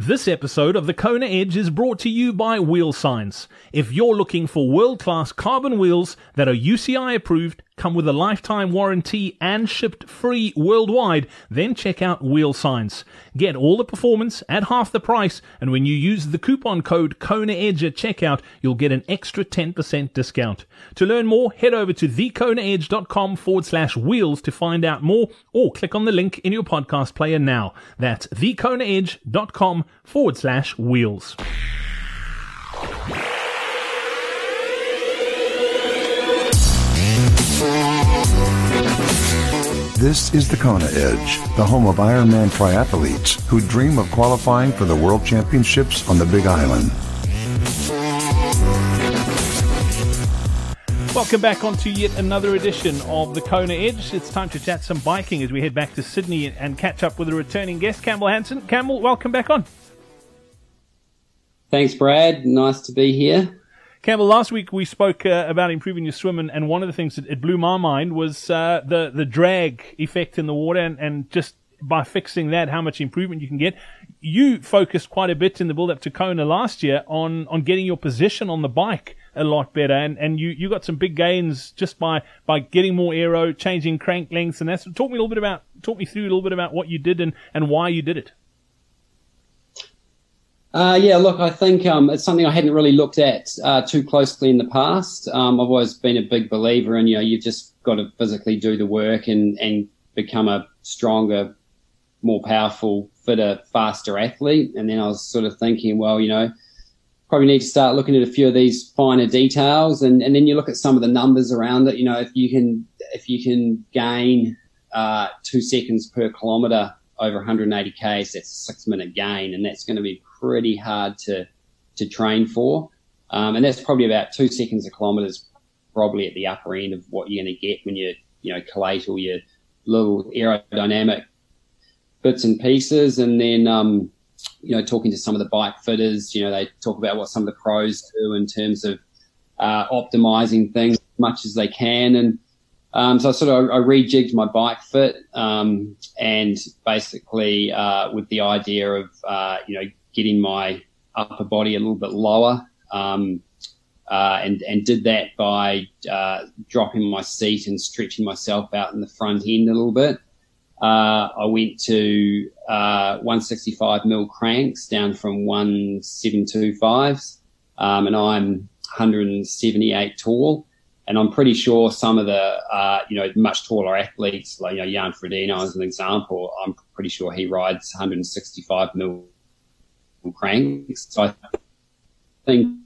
This episode of the Kona Edge is brought to you by Wheel Science. If you're looking for world-class carbon wheels that are UCI approved, come with a lifetime warranty and shipped free worldwide, then check out Wheel Science. Get all the performance at half the price, and when you use the coupon code KONAEDGE at checkout, you'll get an extra 10% discount. To learn more, head over to thekonaedge.com/wheels to find out more, or click on the link in your podcast player now. That's thekonaedge.com/wheels. This is the Kona Edge, the home of Ironman triathletes who dream of qualifying for the World Championships on the Big Island. Welcome back onto yet another edition of the Kona Edge. It's time to chat some biking as we head back to Sydney and catch up with a returning guest, Campbell Hansen. Campbell, welcome back on. Thanks, Brad. Nice to be here. Campbell, last week we spoke about improving your swim, and one of the things that it blew my mind was the drag effect in the water, and just by fixing that, how much improvement you can get. You focused quite a bit in the build-up to Kona last year on getting your position on the bike a lot better, and you got some big gains just by getting more aero, changing crank lengths, and that's. Talk me through a little bit about what you did and why you did it. Yeah, look, I think it's something I hadn't really looked at too closely in the past. I've always been a big believer in, you've just got to physically do the work and become a stronger, more powerful, fitter, faster athlete. And then I was sort of thinking, well, probably need to start looking at a few of these finer details. And then you look at some of the numbers around it. If you can gain 2 seconds per kilometre over 180 k's, that's a 6-minute gain, and that's going to be pretty hard to train for. And that's probably about 2 seconds a kilometre, is probably at the upper end of what you're going to get when you collate all your little aerodynamic bits and pieces. And then, talking to some of the bike fitters, they talk about what some of the pros do in terms of optimizing things as much as they can. And so I rejigged my bike fit, and basically with the idea of getting my upper body a little bit lower, and did that by dropping my seat and stretching myself out in the front end a little bit. I went to 165mm cranks down from 1725s, and I'm 178 tall. And I'm pretty sure some of the, much taller athletes, like, Jan Frodeno as an example, I'm pretty sure he rides 165mm cranks. So I think,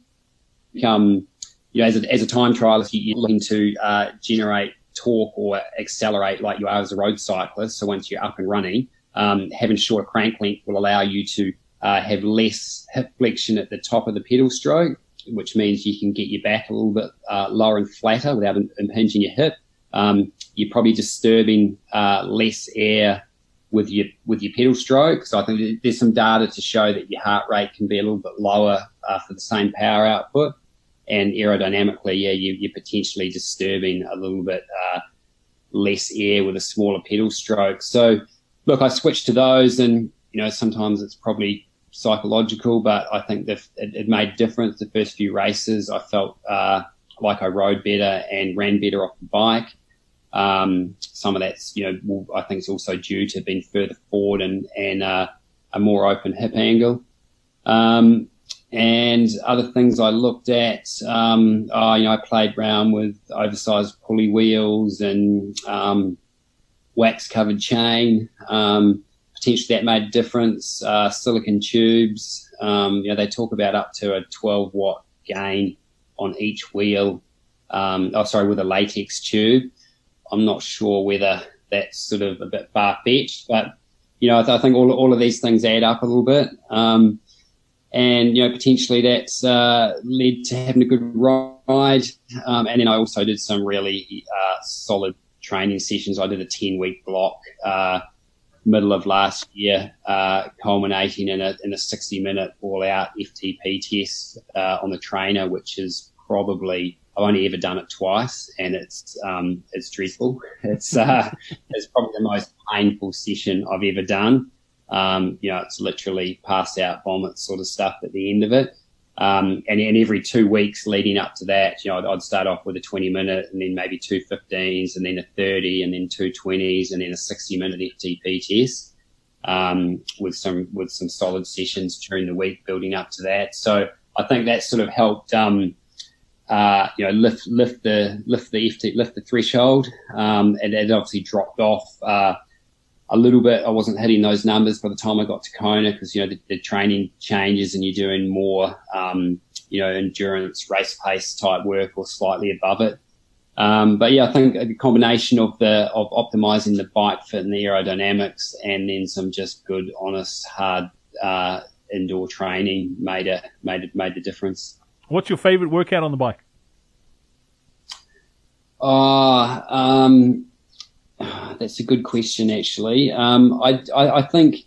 as a time trialist, you're looking to generate torque or accelerate like you are as a road cyclist. So once you're up and running, having shorter crank length will allow you to have less hip flexion at the top of the pedal stroke, which means you can get your back a little bit lower and flatter without impinging your hip. You're probably disturbing less air with your pedal stroke. So I think there's some data to show that your heart rate can be a little bit lower for the same power output. And aerodynamically, you're potentially disturbing a little bit less air with a smaller pedal stroke. So, look, I switched to those, and, sometimes it's probably psychological, but I think that it made a difference. The first few races, I felt like I rode better and ran better off the bike. Some of that's, I think it's also due to being further forward and a more open hip angle. And other things I looked at, I played around with oversized pulley wheels and wax-covered chain. Potentially that made a difference. Silicon tubes, they talk about up to a 12-watt gain on each wheel. With a latex tube. I'm not sure whether that's sort of a bit far-fetched, but, I think all of these things add up a little bit. And, potentially that's led to having a good ride. And then I also did some really solid training sessions. I did a 10-week block middle of last year, culminating in a 60-minute all-out FTP test on the trainer, which is probably, I've only ever done it twice, and it's dreadful. It's probably the most painful session I've ever done. It's literally pass out, vomit sort of stuff at the end of it. And every 2 weeks leading up to that, I'd start off with a 20-minute and then maybe 2 15s and then a 30 and then 2 20s and then a 60-minute FTP test, with some solid sessions during the week building up to that. So I think that sort of helped, lift the threshold. And it obviously dropped off, a little bit. I wasn't hitting those numbers by the time I got to Kona because, the training changes and you're doing more, endurance, race pace type work or slightly above it. But yeah, I think the combination of optimizing the bike fit and the aerodynamics and then some just good, honest, hard, indoor training made the difference. What's your favorite workout on the bike? That's a good question, actually. I think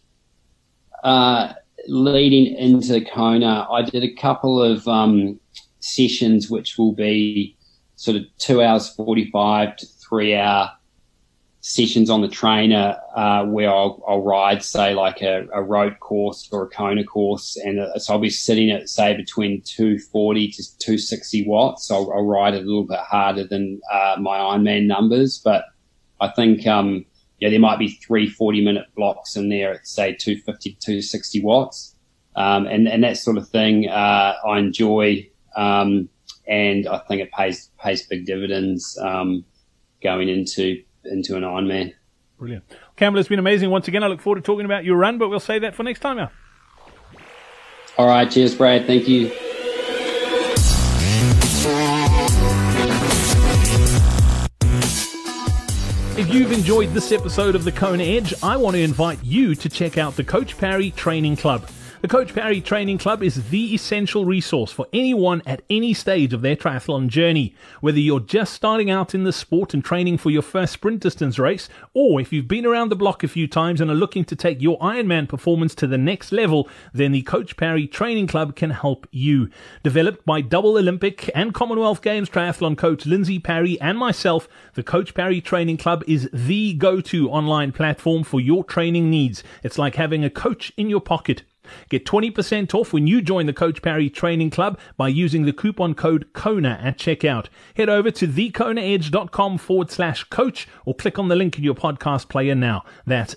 leading into Kona, I did a couple of sessions which will be sort of 2 hours 45 to 3 hour sessions on the trainer, where I'll ride, say, like a road course or a Kona course, and so I'll be sitting at, say, between 240 to 260 watts. So I'll ride it a little bit harder than my Ironman numbers, but I think, there might be 3 40-minute blocks in there at, say, 250 to 260 watts. And that sort of thing, I enjoy. And I think it pays big dividends, going into an Ironman. Brilliant. Campbell, it's been amazing once again. I look forward to talking about your run, but we'll save that for next time now. All right. Cheers, Brad. Thank you. If you've enjoyed this episode of the Kona Edge, I want to invite you to check out the Coach Parry Training Club. The Coach Parry Training Club is the essential resource for anyone at any stage of their triathlon journey. Whether you're just starting out in the sport and training for your first sprint distance race, or if you've been around the block a few times and are looking to take your Ironman performance to the next level, then the Coach Parry Training Club can help you. Developed by double Olympic and Commonwealth Games triathlon coach Lindsay Parry and myself, the Coach Parry Training Club is the go-to online platform for your training needs. It's like having a coach in your pocket. Get 20% off when you join the Coach Parry Training Club by using the coupon code KONA at checkout. Head over to thekonaedge.com/coach or click on the link in your podcast player now. That's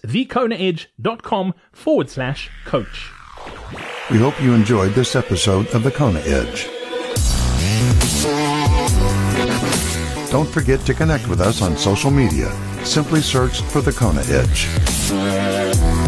thekonaedge.com/coach. We hope you enjoyed this episode of the Kona Edge. Don't forget to connect with us on social media. Simply search for the Kona Edge.